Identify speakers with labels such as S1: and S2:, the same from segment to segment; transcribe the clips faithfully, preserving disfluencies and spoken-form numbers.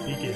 S1: Begin.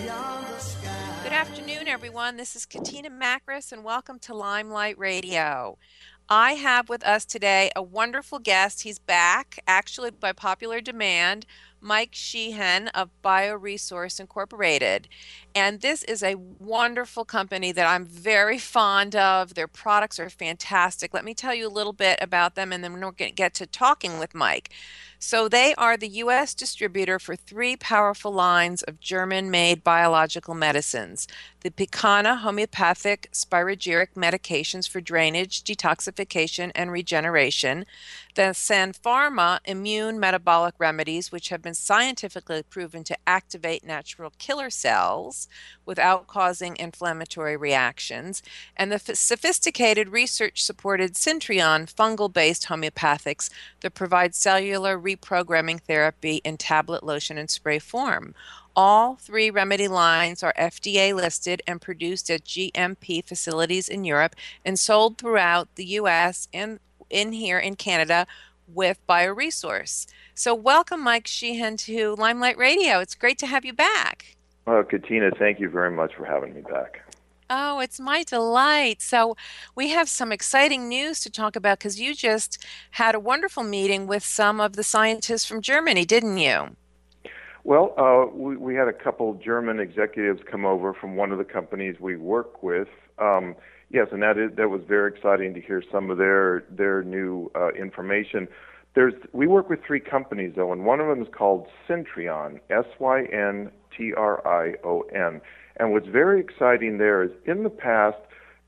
S2: Good afternoon, everyone. This is Katina Macris, and welcome to Limelight Radio. I have with us today a wonderful guest. He's back, actually by popular demand, Mike Sheehan of BioResource Incorporated. And this is a wonderful company that I'm very fond of. Their products are fantastic. Let me tell you a little bit about them, and then we're going to get to talking with Mike. So they are the U S distributor for three powerful lines of German-made biological medicines: the Picana homeopathic spirogeric medications for drainage, detoxification, and regeneration, the San Pharma immune metabolic remedies, which have been scientifically proven to activate natural killer cells without causing inflammatory reactions, and the sophisticated research-supported Syntrion fungal-based homeopathics that provide cellular reprogramming therapy in tablet, lotion, and spray form. All three remedy lines are F D A listed and produced at G M P facilities in Europe and sold throughout the U S and in here in Canada with BioResource. So welcome, Mike Sheehan, to Limelight Radio. It's great to have you back.
S1: Well, Katina, thank you very much for having me back.
S2: Oh, it's my delight. So, we have some exciting news to talk about because you just had a wonderful meeting with some of the scientists from Germany, didn't you?
S1: Well, uh, we, we had a couple German executives come over from one of the companies we work with. Um, yes, and that is that was very exciting to hear some of their their new uh, information. There's we work with three companies though, and one of them is called Syntrion, S Y N T R I O N. And what's very exciting there is in the past,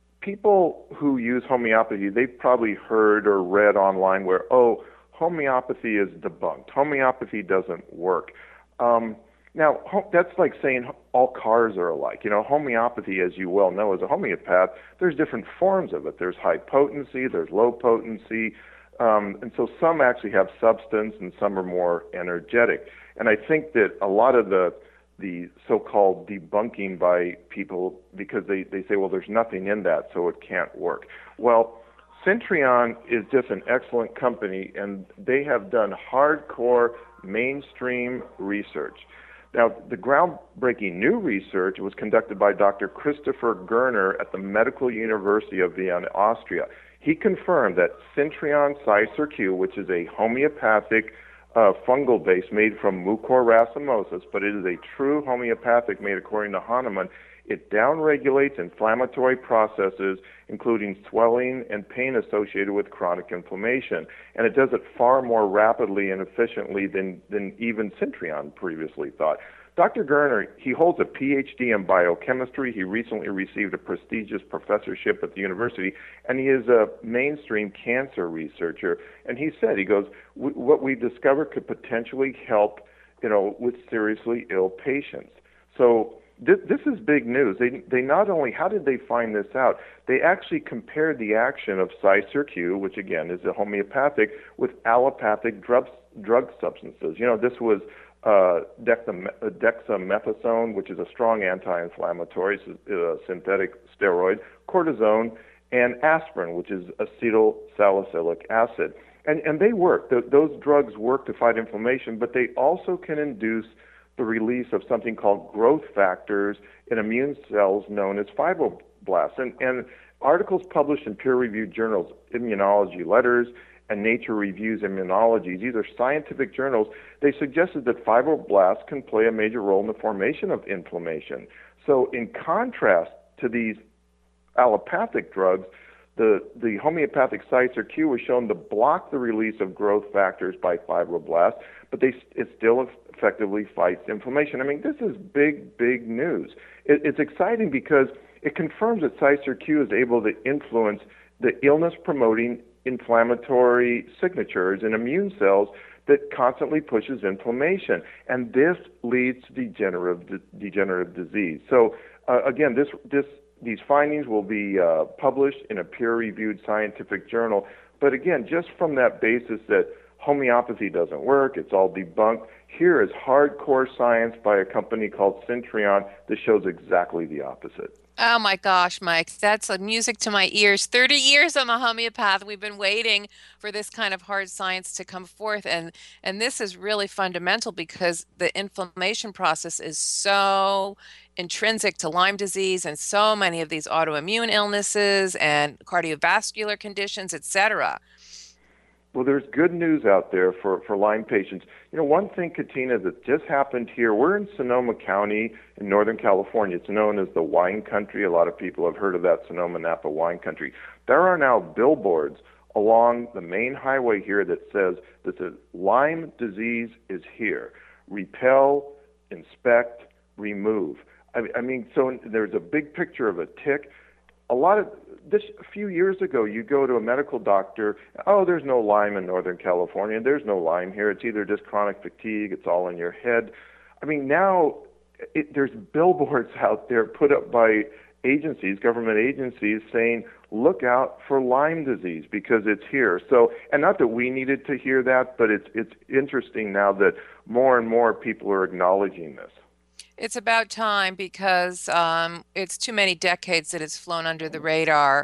S1: people who use homeopathy, they've probably heard or read online where, oh, homeopathy is debunked. Homeopathy doesn't work. Um, now, that's like saying all cars are alike. You know, homeopathy, as you well know, as a homeopath, there's different forms of it. There's high potency, there's low potency, um, and so some actually have substance and some are more energetic. And I think that a lot of the the so-called debunking by people, because they, they say, well, there's nothing in that, so it can't work. Well, Syntrion is just an excellent company, and they have done hardcore mainstream research. Now, the groundbreaking new research was conducted by Doctor Christopher Gerner at the Medical University of Vienna, Austria. He confirmed that Syntrion Cycir-Q, which is a homeopathic uh, fungal base made from Mucor racemosus, but it is a true homeopathic made according to Hahnemann. It downregulates inflammatory processes, including swelling and pain associated with chronic inflammation. And it does it far more rapidly and efficiently than, than even Syntrion previously thought. Doctor Gerner, he holds a P H D in biochemistry. He recently received a prestigious professorship at the university, and he is a mainstream cancer researcher. And he said, he goes, what we discovered could potentially help, you know, with seriously ill patients. So This, this is big news. They they not only, how did they find this out? They actually compared the action of Cycir-Q, which again is a homeopathic, with allopathic drug, drug substances. You know, this was uh, dexam- dexamethasone, which is a strong anti-inflammatory, a synthetic steroid, cortisone, and aspirin, which is acetyl salicylic acid. And, and they work. Th- those drugs work to fight inflammation, but they also can induce the release of something called growth factors in immune cells known as fibroblasts. And, and articles published in peer-reviewed journals, Immunology Letters, and Nature Reviews Immunology, these are scientific journals, they suggested that fibroblasts can play a major role in the formation of inflammation. So in contrast to these allopathic drugs, the, the homeopathic Cycir-Q was shown to block the release of growth factors by fibroblasts, but they, it still effectively fights inflammation. I mean, this is big, big news. It, it's exciting because it confirms that Cycir-Q is able to influence the illness-promoting inflammatory signatures in immune cells that constantly pushes inflammation, and this leads to degenerative de- degenerative disease. So uh, again, this this these findings will be uh, published in a peer-reviewed scientific journal. But again, just from that basis that homeopathy doesn't work, it's all debunked, here is hardcore science by a company called Syntrion that shows exactly the opposite.
S2: Oh my gosh, Mike, that's like music to my ears. thirty years I'm a homeopath. We've been waiting for this kind of hard science to come forth and and this is really fundamental because the inflammation process is so intrinsic to Lyme disease and so many of these autoimmune illnesses and cardiovascular conditions, et cetera.
S1: Well, there's good news out there for, for Lyme patients. You know, one thing, Katina, that just happened here, we're in Sonoma County in Northern California. It's known as the wine country. A lot of people have heard of that, Sonoma Napa wine country. There are now billboards along the main highway here that says that the Lyme disease is here. Repel, inspect, remove. I, I mean, so there's a big picture of a tick. A lot of this a few years ago, you go to a medical doctor, oh, there's no Lyme in Northern California, there's no Lyme here, it's either just chronic fatigue, it's all in your head. I mean, now it, there's billboards out there put up by agencies, government agencies, saying, look out for Lyme disease because it's here. So, and not that we needed to hear that, but it's it's interesting now that more and more people are acknowledging this.
S2: It's about time because um, it's too many decades that it's flown under the radar,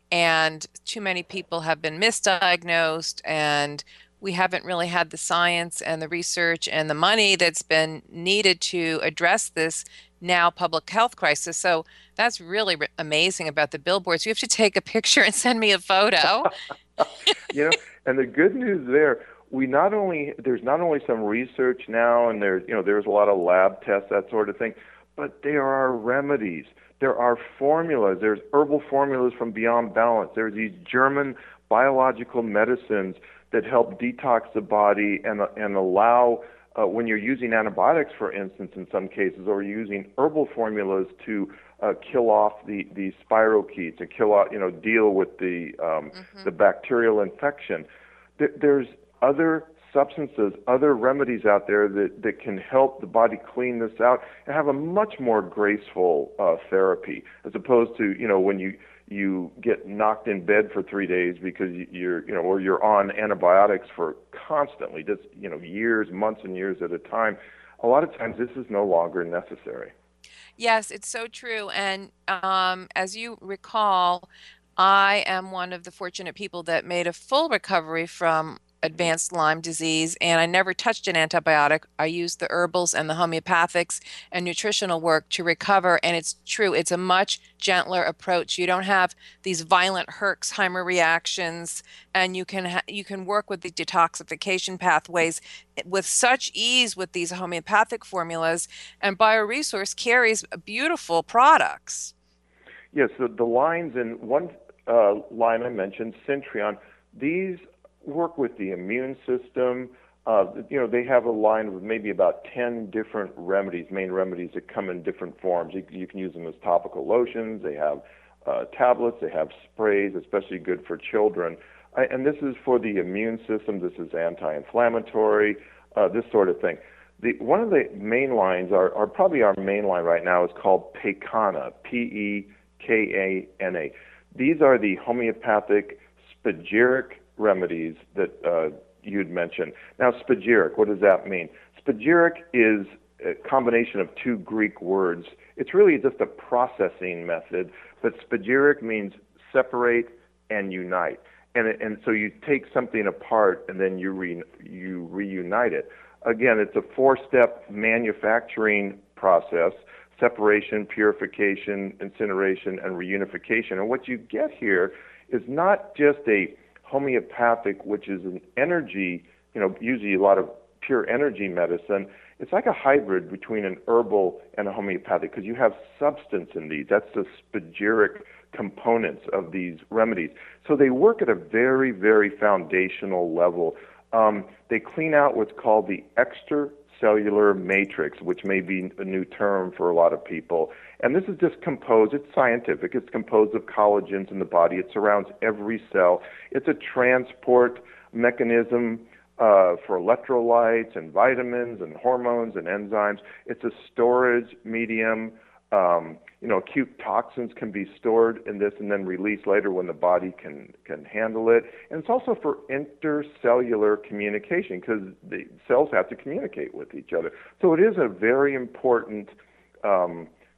S2: and too many people have been misdiagnosed, and we haven't really had the science and the research and the money that's been needed to address this now public health crisis. So that's really re- amazing about the billboards. You have to take a picture and send me a photo.
S1: You know, and the good news there, we not only there's not only some research now, and there's you know there's a lot of lab tests, that sort of thing, but there are remedies, there are formulas, there's herbal formulas from Beyond Balance, there's these German biological medicines that help detox the body and and allow uh, when you're using antibiotics, for instance, in some cases, or using herbal formulas to uh, kill off the the spirochetes, to kill out you know deal with the um,
S2: hmm
S1: the bacterial infection. There, there's other substances, other remedies out there that, that can help the body clean this out and have a much more graceful uh, therapy, as opposed to, you know, when you you get knocked in bed for three days because you're, you know, or you're on antibiotics for constantly, just, you know, years, months and years at a time. A lot of times this is no longer necessary.
S2: Yes, it's so true. And um, as you recall, I am one of the fortunate people that made a full recovery from advanced Lyme disease, and I never touched an antibiotic. I used the herbals and the homeopathics and nutritional work to recover, and it's true, it's a much gentler approach. You don't have these violent Herxheimer reactions, and you can ha you can work with the detoxification pathways with such ease with these homeopathic formulas, and BioResource carries beautiful products.
S1: Yes, the, the lines in one uh, line I mentioned, Centrion, these work with the immune system. Uh, you know, they have a line with maybe about ten different remedies, main remedies that come in different forms. You, you can use them as topical lotions. They have uh, tablets. They have sprays, especially good for children. I, and this is for the immune system. This is anti-inflammatory, uh, this sort of thing. The, one of the main lines, are, are probably our main line right now, is called Pekana, P E K A N A. These are the homeopathic spagyric remedies that uh, you'd mentioned. Now, spagyric, what does that mean? Spagyric is a combination of two Greek words. It's really just a processing method, but spagyric means separate and unite. And, and so you take something apart and then you, re, you reunite it. Again, it's a four-step manufacturing process: separation, purification, incineration, and reunification. And what you get here is not just a homeopathic, which is an energy, you know, usually a lot of pure energy medicine. It's like a hybrid between an herbal and a homeopathic because you have substance in these. That's the spagyric components of these remedies. So they work at a very, very foundational level. Um, they clean out what's called the extracellular matrix, which may be a new term for a lot of people. And this is just composed, it's scientific, it's composed of collagens in the body. It surrounds every cell. It's a transport mechanism uh, for electrolytes and vitamins and hormones and enzymes. It's a storage medium. Um, you know, acute toxins can be stored in this and then released later when the body can, can handle it. And it's also for intercellular communication because the cells have to communicate with each other. So it is a very important um,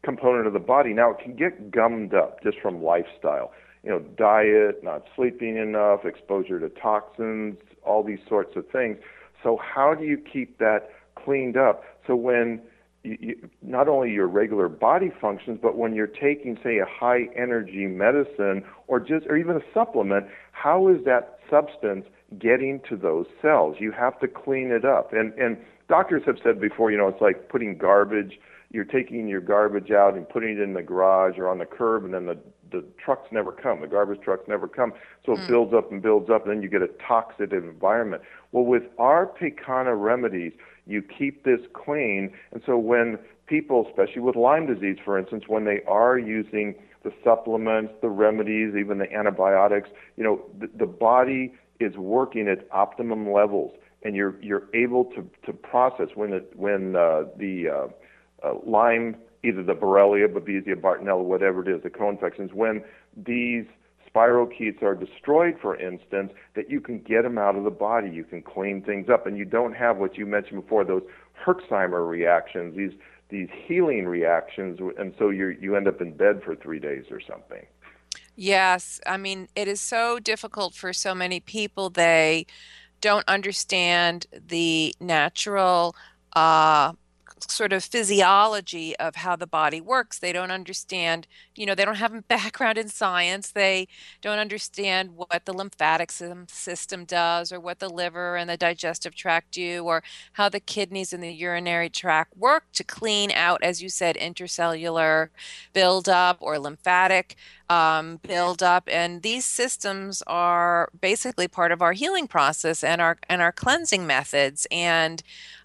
S1: component of the body. Now, it can get gummed up just from lifestyle. You know, diet, not sleeping enough, exposure to toxins, all these sorts of things. So how do you keep that cleaned up so when you, you, not only your regular body functions, but when you're taking, say, a high energy medicine or just or even a supplement, how is that substance getting to those cells? You have to clean it up. And and doctors have said before, you know, it's like putting garbage. You're taking your garbage out and putting it in the garage or on the curb, and then the the trucks never come. The garbage trucks never come. So it mm. builds up and builds up, and then you get a toxic environment. Well, with our Pekana remedies, you keep this clean. And so when people, especially with Lyme disease, for instance, when they are using the supplements, the remedies, even the antibiotics, you know, the, the body is working at optimum levels, and you're you're able to, to process when it when uh, the uh, uh, Lyme, either the Borrelia, Babesia, Bartonella, whatever it is, the co-infections, when these spirochetes are destroyed, for instance, that you can get them out of the body, you can clean things up, and you don't have what you mentioned before, those Herxheimer reactions, these these healing reactions, and so you you end up in bed for three days or something.
S2: Yes, I mean, it is so difficult for so many people. They don't understand the natural uh, sort of physiology of how the body works. They don't understand, you know, they don't have a background in science. They don't understand what the lymphatic system does, or what the liver and the digestive tract do, or how the kidneys and the urinary tract work to clean out, as you said, intercellular buildup or lymphatic um, buildup. And these systems are basically part of our healing process and our and our cleansing methods. And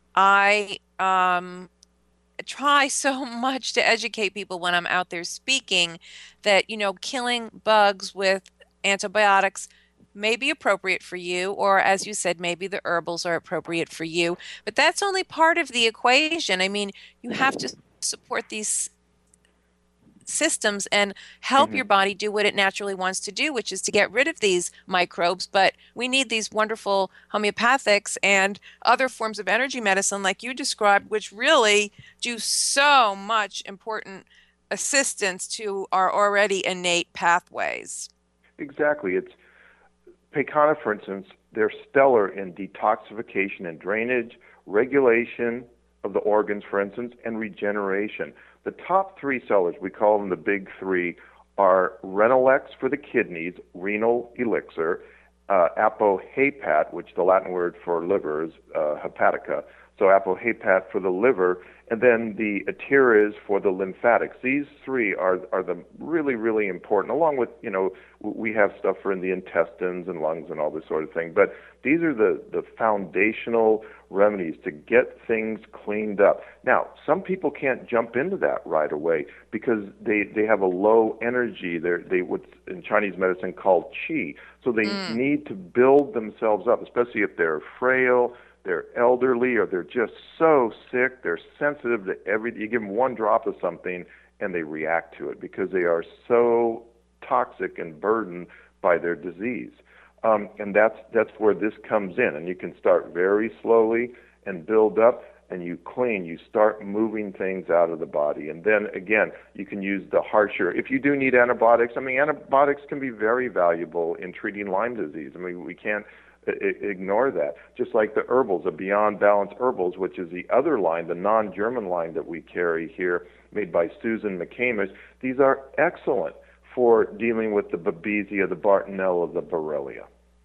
S2: I um, try so much to educate people when I'm out there speaking that, you know, killing bugs with antibiotics may be appropriate for you, or as you said, maybe the herbals are appropriate for you, but that's only part of the equation. I mean, you have to support these systems and help
S1: Mm-hmm.
S2: your body do what it naturally wants to do, which is to get rid of these microbes. But we need these wonderful homeopathics and other forms of energy medicine like you described, which really do so much important assistance to our already innate pathways.
S1: Exactly. It's Pekana, for instance, they're stellar in detoxification and drainage, regulation of the organs, for instance, and regeneration. The top three sellers, we call them the big three, are Renalex for the kidneys, renal elixir, uh, Apohepat, which the Latin word for liver is uh, hepatica, so Apohepat for the liver, and then the Atiras for the lymphatics. These three are are the really, really important, along with, you know, we have stuff for in the intestines and lungs and all this sort of thing. But these are the, the foundational remedies to get things cleaned up. Now, some people can't jump into that right away because they, they have a low energy. They're, they what's in Chinese medicine called qi. So they mm. need to build themselves up, especially if they're frail, they're elderly, or they're just so sick, they're sensitive to everything. You give them one drop of something and they react to it because they are so toxic and burdened by their disease. Um, and that's that's where this comes in. And you can start very slowly and build up, and you clean. You start moving things out of the body. And then, again, you can use the harsher. If you do need antibiotics, I mean, antibiotics can be very valuable in treating Lyme disease. I mean, we can't ignore that. Just like the herbals, the Beyond Balance herbals, which is the other line, the non-German line that we carry here, made by Susan McCamish. These are excellent for dealing with the Babesia, the Bartonella, the Borrelia.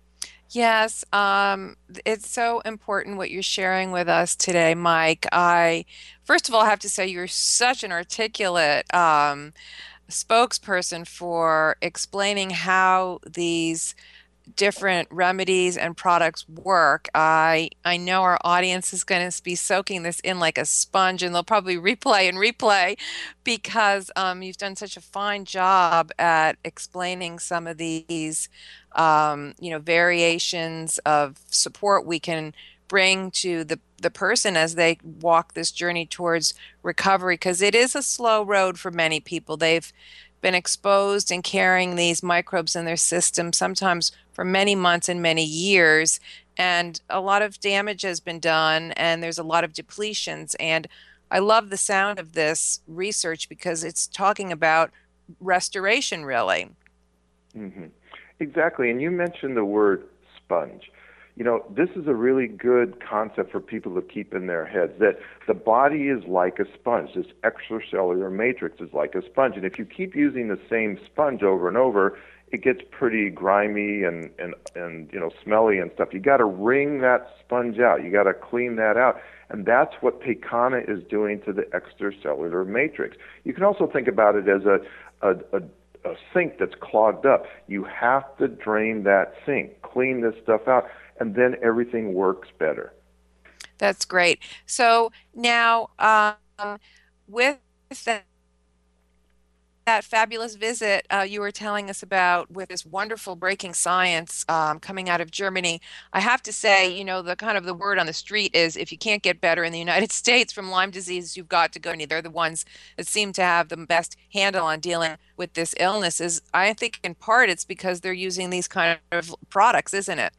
S2: Yes, um, it's so important what you're sharing with us today, Mike. I, first of all, have to say you're such an articulate um, spokesperson for explaining how these different remedies and products work. I I know our audience is going to be soaking this in like a sponge, and they'll probably replay and replay because um, you've done such a fine job at explaining some of these, um, you know, variations of support we can bring to the the person as they walk this journey towards recovery, because it is a slow road for many people. They've been exposed and carrying these microbes in their system, sometimes for many months and many years, and a lot of damage has been done, and there's a lot of depletions. And I love the sound of this research because it's talking about restoration, really.
S1: hmm Exactly. And you mentioned the word sponge. You know, this is a really good concept for people to keep in their heads that the body is like a sponge. This extracellular matrix is like a sponge. And if you keep using the same sponge over and over, it gets pretty grimy and, and, and you know, smelly and stuff. You got to wring that sponge out. You got to clean that out. And that's what Paycana is doing to the extracellular matrix. You can also think about it as a, a, a a sink that's clogged up. You have to drain that sink, clean this stuff out, and then everything works better.
S2: That's great. So now, um, with that, that fabulous visit uh, you were telling us about with this wonderful breaking science um, coming out of Germany, I have to say, you know, the kind of the word on the street is if you can't get better in the United States from Lyme disease, you've got to go. They're the ones that seem to have the best handle on dealing with this illness. Is I think in part it's because they're using these kind of products, isn't it?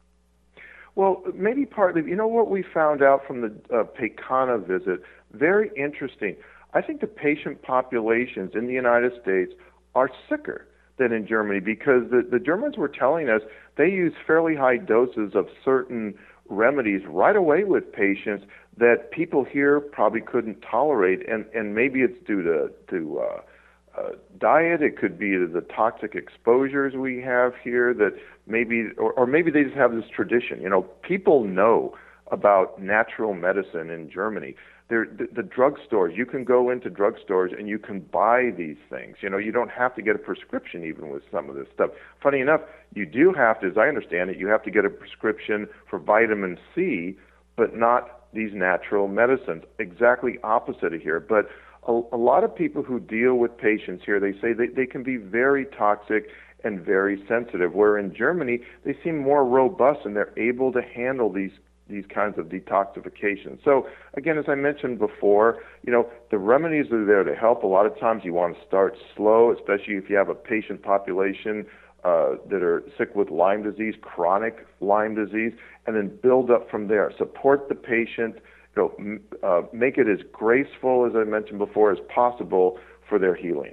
S1: Well, maybe partly, you know what we found out from the uh, Paycana visit? Very interesting. I think the patient populations in the United States are sicker than in Germany because the, the Germans were telling us they use fairly high doses of certain remedies right away with patients that people here probably couldn't tolerate, and, and maybe it's due to, to uh, uh, diet. It could be the toxic exposures we have here that maybe, or, or maybe they just have this tradition. You know, people know about natural medicine in Germany. There, the, the drugstores, you can go into drugstores and you can buy these things. You know, you don't have to get a prescription even with some of this stuff. Funny enough, you do have to, as I understand it, you have to get a prescription for vitamin C, but not these natural medicines. Exactly opposite of here. But a, a lot of people who deal with patients here, they say they, they can be very toxic and very sensitive, where in Germany, they seem more robust and they're able to handle these these kinds of detoxification. So again, as I mentioned before, you know, the remedies are there to help. A lot of times you want to start slow, especially if you have a patient population uh, that are sick with Lyme disease, chronic Lyme disease, and then build up from there. Support the patient, you know, m- uh, make it as graceful, as I mentioned before, as possible for their healing.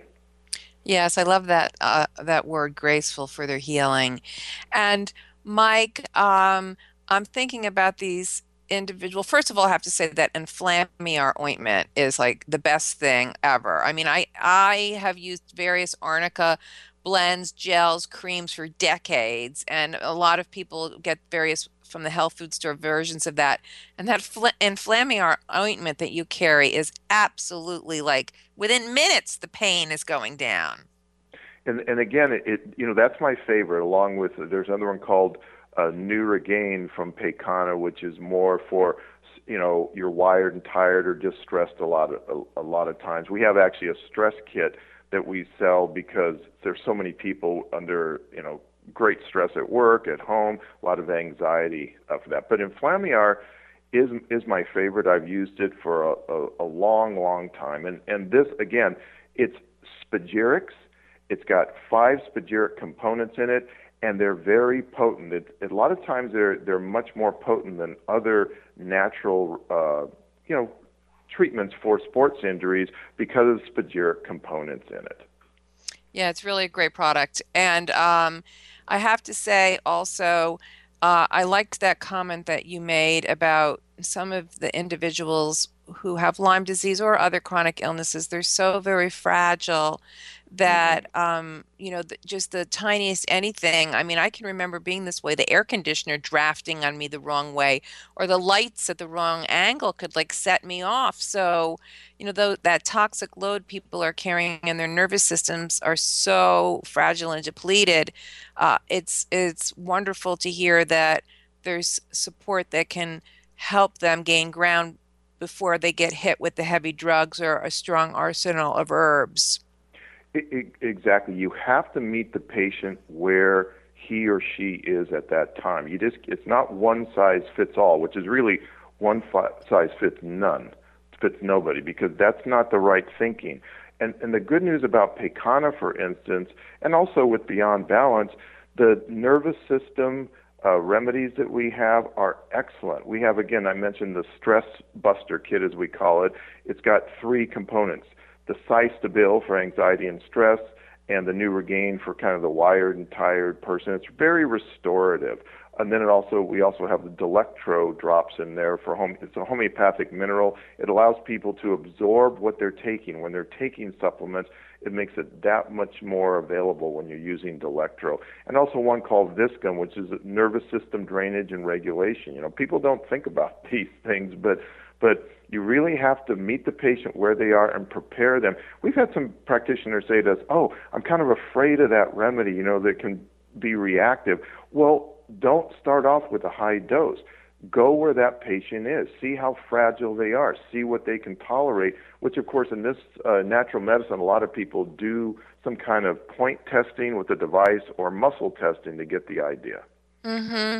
S2: Yes, I love that uh, that word graceful for their healing. And Mike, um, I'm thinking about these individual. First of all, I have to say that Inflammiar ointment is like the best thing ever. I mean, I I have used various arnica blends, gels, creams for decades, and a lot of people get various from the health food store versions of that. And that fl Inflammiar ointment that you carry is absolutely like within minutes the pain is going down.
S1: And and again, it, it you know that's my favorite. Along with there's another one called uh, Neurogain from Paycana, which is more for you know you're wired and tired or just stressed a lot of a, a lot of times. We have actually a stress kit that we sell because there's so many people under you know great stress at work, at home, a lot of anxiety uh, for that. But Inflammiar is is my favorite. I've used it for a, a, a long, long time. And and this again, it's spagyrics. It's got five spagyric components in it, and they're very potent. It, a lot of times they're they're much more potent than other natural, uh, you know, treatments for sports injuries because of spagyric components in it.
S2: Yeah, it's really a great product. And um, I have to say also, uh, I liked that comment that you made about some of the individuals who have Lyme disease or other chronic illnesses. They're so very fragile
S1: hmm
S2: that, um, you know, th just the tiniest anything. I mean, I can remember being this way, the air conditioner drafting on me the wrong way, or the lights at the wrong angle could like set me off. So, you know, though that toxic load people are carrying and their nervous systems are so fragile and depleted, uh, it's it's wonderful to hear that there's support that can help them gain ground before they get hit with the heavy drugs or a strong arsenal of herbs.
S1: I I exactly. You have to meet the patient where he or she is at that time. You just it's not one size fits all, which is really one fi- size fits none, fits nobody, because that's not the right thinking. And and the good news about Paycana, for instance, and also with Beyond Balance, the nervous system, uh, remedies that we have are excellent. We have, again, I mentioned the Stress Buster Kit, as we call it. It's got three components: the Cystabil for anxiety and stress, and the Neurogain for kind of the wired and tired person. It's very restorative. And then it also, we also have the Delectro drops in there for home. It's a homeopathic mineral. It allows people to absorb what they're taking. When they're taking supplements, it makes it that much more available when you're using Delectro. And also one called Viscum, which is nervous system drainage and regulation. You know, people don't think about these things, but but you really have to meet the patient where they are and prepare them. We've had some practitioners say to us, "Oh, I'm kind of afraid of that remedy, you know, that can be reactive." Well, don't start off with a high dose. Go where that patient is. See how fragile they are. See what they can tolerate, which, of course, in this uh, natural medicine, a lot of people do some kind of point testing with the device or muscle testing to get the idea.
S2: Mm-hmm.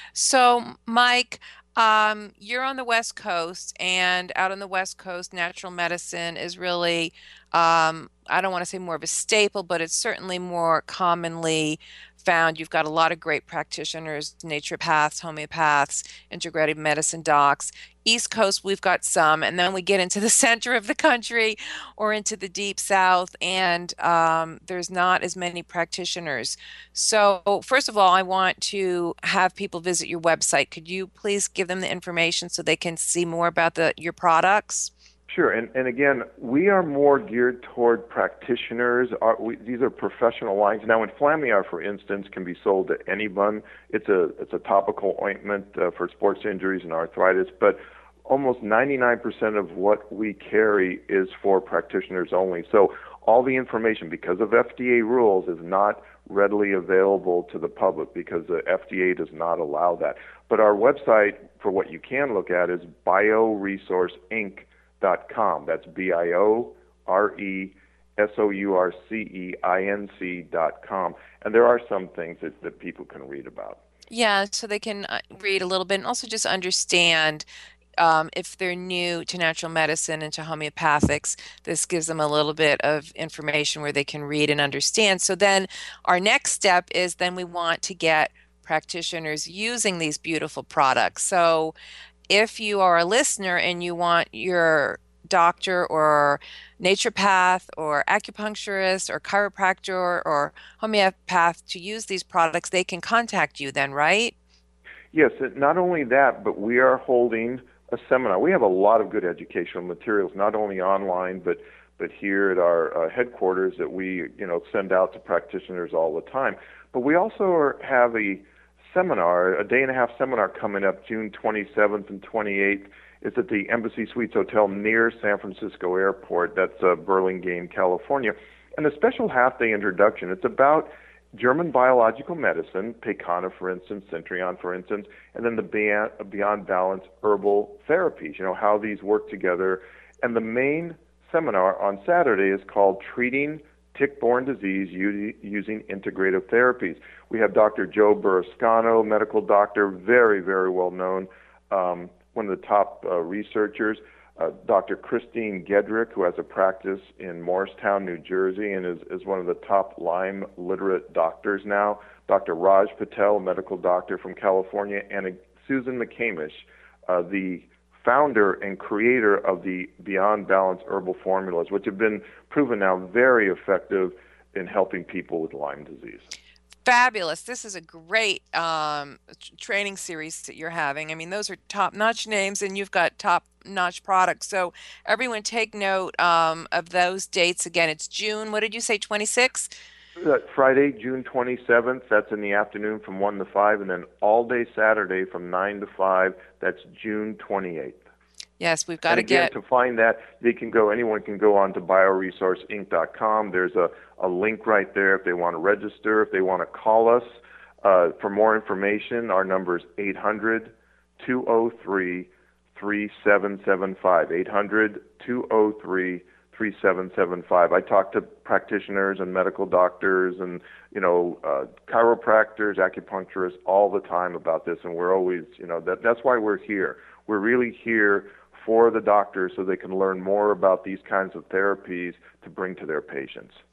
S2: So, Mike, um, you're on the West Coast, and out on the West Coast, natural medicine is really, um, I don't want to say more of a staple, but it's certainly more commonly found. You've got a lot of great practitioners, naturopaths, homeopaths, integrative medicine docs. East Coast, we've got some, and then we get into the center of the country or into the deep South, and um, there's not as many practitioners. So, first of all, I want to have people visit your website. Could you please give them the information so they can see more about the your products?
S1: Sure, and, and again, we are more geared toward practitioners. Our, we, these are professional lines. Now, Inflammiar, for instance, can be sold to anyone. It's a it's a topical ointment uh, for sports injuries and arthritis, but almost ninety-nine percent of what we carry is for practitioners only. So all the information, because of F D A rules, is not readily available to the public because the F D A does not allow that. But our website, for what you can look at, is bioresource inc dot com. That's B I O R E S O U R C E I N C dot com. And there are some things that, that people can read about.
S2: Yeah, so they can uh, read a little bit and also just understand um, if they're new to natural medicine and to homeopathics, this gives them a little bit of information where they can read and understand. So then our next step is then we want to get practitioners using these beautiful products. So if you are a listener and you want your doctor or naturopath or acupuncturist or chiropractor or homeopath to use these products, they can contact you then, right?
S1: Yes, not only that, but we are holding a seminar. We have a lot of good educational materials, not only online, but but here at our uh, headquarters that we, you know, send out to practitioners all the time. But we also are, have a seminar, a day and a half seminar coming up June twenty-seventh and twenty-eighth. It's at the Embassy Suites Hotel near San Francisco Airport. That's uh, Burlingame, California. And a special half-day introduction. It's about German biological medicine, Peycana, for instance, Centrion, for instance, and then the Beyond, Beyond Balance herbal therapies, you know, how these work together. And the main seminar on Saturday is called Treating Tick-Borne Disease Using Integrative Therapies. We have Doctor Joe Burrascano, medical doctor, very, very well known, um, one of the top uh, researchers. Uh, Doctor Christine Gedrick, who has a practice in Morristown, New Jersey, and is, is one of the top Lyme literate doctors now. Doctor Raj Patel, a medical doctor from California, and uh, Susan McCamish, uh, the founder and creator of the Beyond Balance herbal formulas, which have been proven now very effective in helping people with Lyme disease.
S2: Fabulous. This is a great um, t- training series that you're having. I mean, those are top-notch names, and you've got top-notch products. So everyone take note um, of those dates. Again, it's June, what did you say, twenty-sixth?
S1: Uh, Friday, June twenty-seventh, that's in the afternoon from one to five, and then all day Saturday from nine to five, that's June twenty-eighth.
S2: Yes, we've got
S1: and
S2: to
S1: again,
S2: get...
S1: to find that, they can go, anyone can go on to bioresource inc dot com. There's a, a link right there if they want to register, if they want to call us. Uh, for more information, our number is eight hundred, two oh three, three seven seven five, eight hundred, two oh three, three seven seven five. I talk to practitioners and medical doctors and, you know, uh, chiropractors, acupuncturists all the time about this, and we're always, you know, that that's why we're here. We're really here for the doctors so they can learn more about these kinds of therapies to bring to their patients.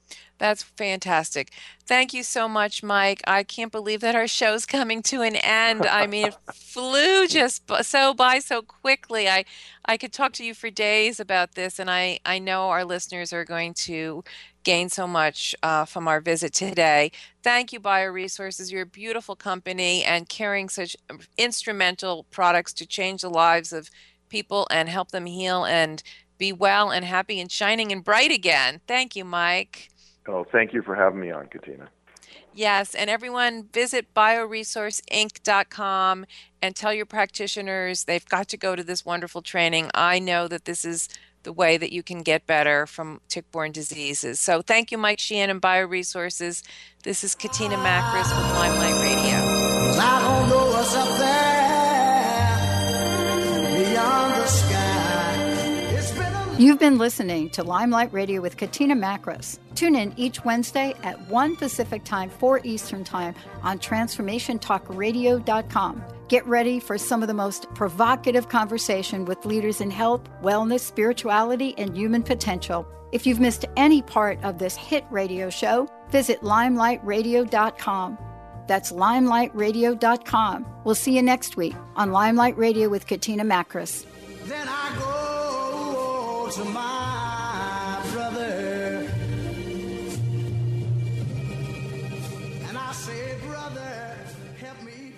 S2: That's fantastic. Thank you so much, Mike. I can't believe that our show's coming to an end. I mean, it flew just b- so by so quickly. I I could talk to you for days about this, and I I know our listeners are going to gain so much uh, from our visit today. Thank you, Bioresources. You're a beautiful company and carrying such instrumental products to change the lives of people and help them heal and be well and happy and shining and bright again. Thank you, Mike.
S1: Oh, thank you for having me on, Katina.
S2: Yes, and everyone visit bioresource inc dot com and tell your practitioners they've got to go to this wonderful training. I know that this is the way that you can get better from tick-borne diseases. So thank you, Mike Sheehan and Bioresources. This is Katina Makris with Limelight Radio.
S3: I don't know what's up there beyond the sky. It's been a
S4: You've been listening to Limelight Radio with Katina Makris. Tune in each Wednesday at one Pacific Time, four Eastern Time on transformation talk radio dot com. Get ready for some of the most provocative conversation with leaders in health, wellness, spirituality, and human potential. If you've missed any part of this hit radio show, visit limelight radio dot com. That's limelight radio dot com. We'll see you next week on Limelight Radio with Katina Makris.
S3: Then I go to my brother and I say, brother, help me.